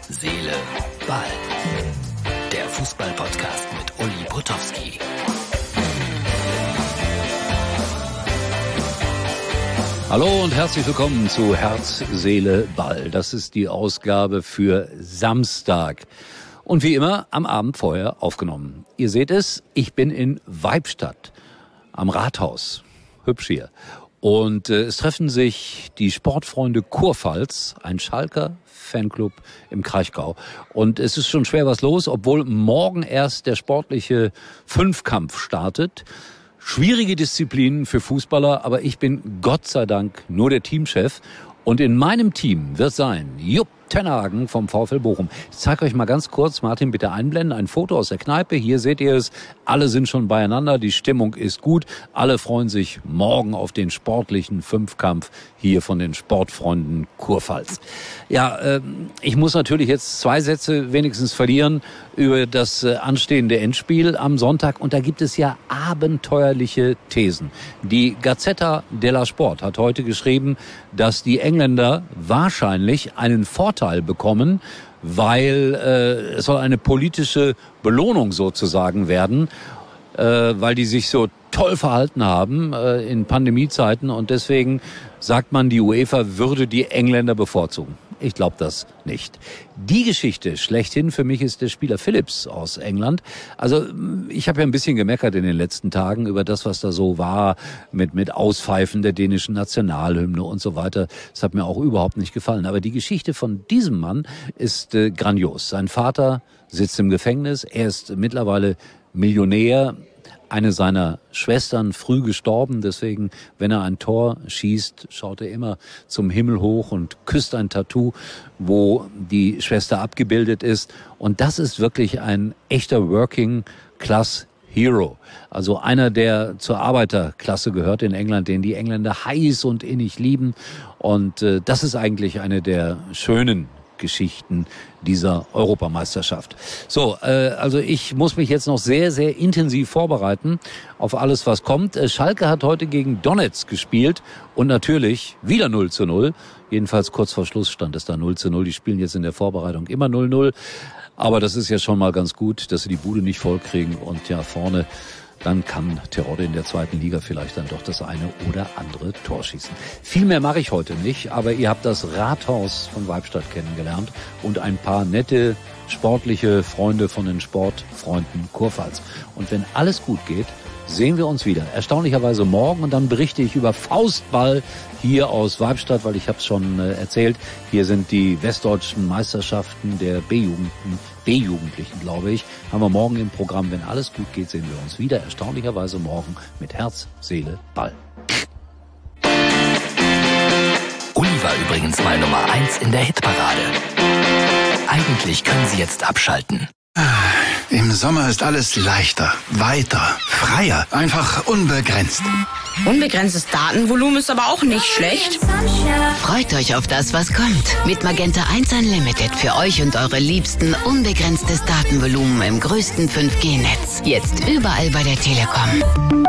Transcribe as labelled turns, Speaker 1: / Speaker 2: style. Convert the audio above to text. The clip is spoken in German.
Speaker 1: Seele, Ball. Der Fußball-Podcast mit Uli Potowski.
Speaker 2: Hallo und herzlich willkommen zu Herz, Seele, Ball. Das ist die Ausgabe für Samstag. Und wie immer am Abend vorher aufgenommen. Ihr seht es, ich bin in Weibstadt am Rathaus. Hübsch hier. Und es treffen sich die Sportfreunde Kurpfalz, ein Schalker Fanclub im Kraichgau. Und es ist schon schwer was los, obwohl morgen erst der sportliche Fünfkampf startet. Schwierige Disziplinen für Fußballer, aber ich bin Gott sei Dank nur der Teamchef. Und in meinem Team wird sein Jupp Tenhagen vom VfL Bochum. Ich zeige euch mal ganz kurz, Martin, bitte einblenden, ein Foto aus der Kneipe. Hier seht ihr es, alle sind schon beieinander, die Stimmung ist gut. Alle freuen sich morgen auf den sportlichen Fünfkampf hier von den Sportfreunden Kurpfalz. Ja, ich muss natürlich jetzt 2 Sätze wenigstens verlieren über das anstehende Endspiel am Sonntag. Und da gibt es ja abenteuerliche Thesen. Die Gazzetta dello Sport hat heute geschrieben, dass die Engländer wahrscheinlich einen Vorteil bekommen, weil es soll eine politische Belohnung sozusagen werden, weil die sich so toll verhalten haben in Pandemiezeiten und deswegen sagt man, die UEFA würde die Engländer bevorzugen. Ich glaube das nicht. Die Geschichte schlechthin für mich ist der Spieler Phillips aus England. Also ich habe ja ein bisschen gemeckert in den letzten Tagen über das, was da so war mit Auspfeifen der dänischen Nationalhymne und so weiter. Das hat mir auch überhaupt nicht gefallen. Aber die Geschichte von diesem Mann ist grandios. Sein Vater sitzt im Gefängnis. Er ist mittlerweile Millionär. Eine seiner Schwestern früh gestorben, deswegen, wenn er ein Tor schießt, schaut er immer zum Himmel hoch und küsst ein Tattoo, wo die Schwester abgebildet ist. Und das ist wirklich ein echter Working-Class-Hero. Also einer, der zur Arbeiterklasse gehört in England, den die Engländer heiß und innig lieben. Und das ist eigentlich eine der schönen Geschichten dieser Europameisterschaft. So, also ich muss mich jetzt noch sehr, sehr intensiv vorbereiten auf alles, was kommt. Schalke hat heute gegen Donetsk gespielt und natürlich wieder 0:0. Jedenfalls kurz vor Schluss stand es da 0:0. Die spielen jetzt in der Vorbereitung immer 0:0. Aber das ist ja schon mal ganz gut, dass sie die Bude nicht voll kriegen und ja vorne dann kann Terodde in der 2. Liga vielleicht dann doch das eine oder andere Tor schießen. Viel mehr mache ich heute nicht, aber ihr habt das Rathaus von Weibstadt kennengelernt und ein paar nette sportliche Freunde von den Sportfreunden Kurpfalz. Und wenn alles gut geht, sehen wir uns wieder. Erstaunlicherweise morgen und dann berichte ich über Faustball hier aus Weibstadt, weil ich habe es schon erzählt. Hier sind die westdeutschen Meisterschaften der B-Jugendlichen, glaube ich. Haben wir morgen im Programm. Wenn alles gut geht, sehen wir uns wieder. Erstaunlicherweise morgen mit Herz, Seele, Ball.
Speaker 1: Uli war übrigens mal Nummer 1 in der Hitparade. Eigentlich können Sie jetzt abschalten.
Speaker 3: Im Sommer ist alles leichter, weiter, freier, einfach unbegrenzt.
Speaker 4: Unbegrenztes Datenvolumen ist aber auch nicht schlecht.
Speaker 5: Freut euch auf das, was kommt. Mit Magenta 1 Unlimited für euch und eure Liebsten unbegrenztes Datenvolumen im größten 5G-Netz. Jetzt überall bei der Telekom.